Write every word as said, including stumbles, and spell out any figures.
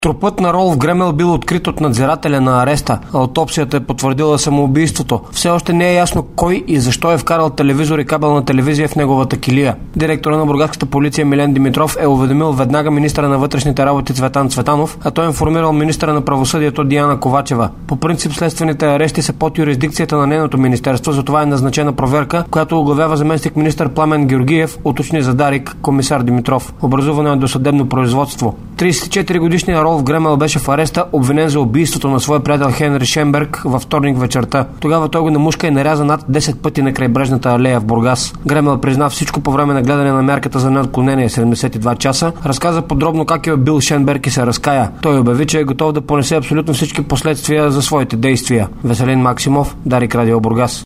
Трупът на Ролф Гремел бил открит от надзирателя на ареста, а аутопсията е потвърдила самоубийството. Все още не е ясно кой и защо е вкарал телевизор и кабелна телевизия в неговата килия. Директора на бургаската полиция Милен Димитров е уведомил веднага министъра на вътрешните работи Цветан Цветанов, а той е информирал министъра на правосъдието Диана Ковачева. По принцип следствените арести са под юрисдикцията на нейното министерство, затова е назначена проверка, която оглавява заместник министър Пламен Георгиев, уточни за Дарик комисар Димитров. Образувано е досъдебно производство. тридесет и четири годишният Ролф Гремел беше в ареста, обвинен за убийството на своя приятел Хенри Шенберг във вторник вечерта. Тогава той го намушка и наряза над десет пъти на крайбрежната алея в Бургас. Гремел призна всичко по време на гледане на мярката за неотклонение седемдесет и два часа, разказа подробно как е убил Шенберг и се разкая. Той обяви, че е готов да понесе абсолютно всички последствия за своите действия. Веселин Максимов, Дарик Радио Бургас.